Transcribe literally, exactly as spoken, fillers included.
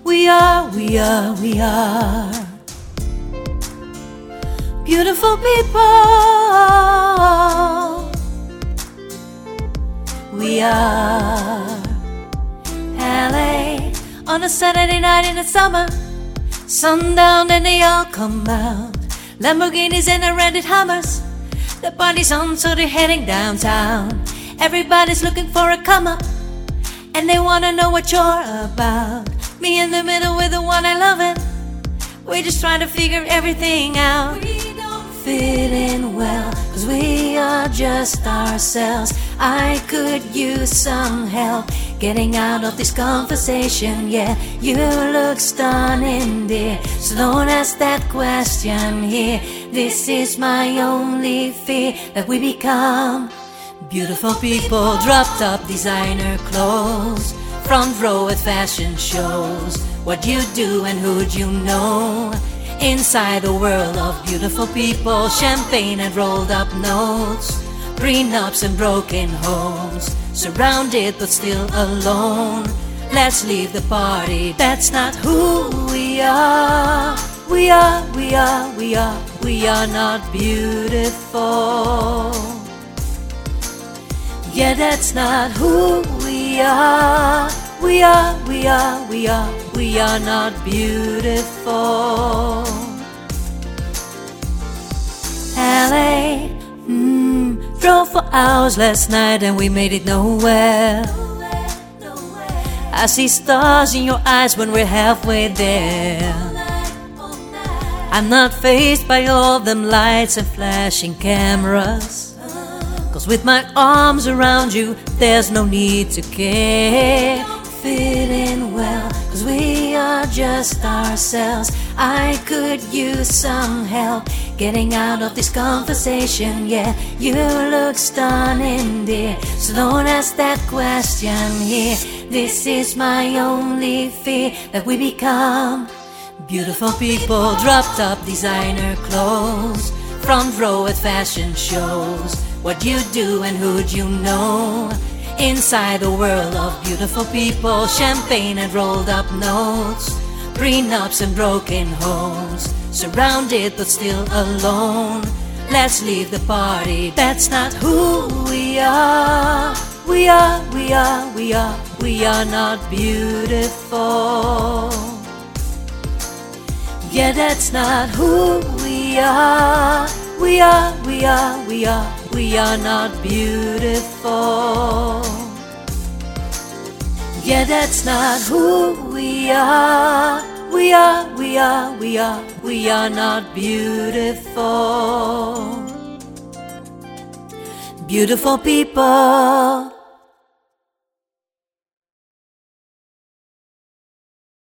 We are, we are, we are beautiful people. We are L A on a Saturday night in the summer. Sundown and they all come out. Lamborghinis and the rented Hummers. The party's on, so they're heading downtown. Everybody's looking for a come up, and they wanna know what you're about. Me in the middle with the one I love it. We're just trying to figure everything out. We don't fit in well, cause we are just ourselves. I could use some help getting out of this conversation. Yeah, you look stunning, dear, so don't ask that question here. This is my only fear, that we become beautiful people. Drop top designer clothes, front row at fashion shows. What you do and who'd you know? Inside the world of beautiful people. Champagne and rolled up notes, prenups and broken homes. Surrounded but still alone. Let's leave the party, that's not who we are. We are, we are, we are, we are not beautiful. Yeah, that's not who we are. We are, we are, we are, we are not beautiful. L A, mm, drove for hours last night and we made it nowhere. I see stars in your eyes when we're halfway there. I'm not fazed by all them lights and flashing cameras, cause with my arms around you, there's no need to care. Fit in well, cause we are just ourselves. I could use some help getting out of this conversation. Yeah, you look stunning, dear, so don't ask that question here. This is my only fear, that we become beautiful people. Drop top designer clothes, front row at fashion shows. What you do and who'd you know? Inside the world of beautiful people. Champagne and rolled up notes, prenups and broken homes. Surrounded but still alone. Let's leave the party, that's not who we are. We are, we are, we are, we are not beautiful. Yeah, that's not who we are. We are, we are, we are, we are not beautiful. Yeah, that's not who we are. We are, we are, we are, we are not beautiful. Beautiful people.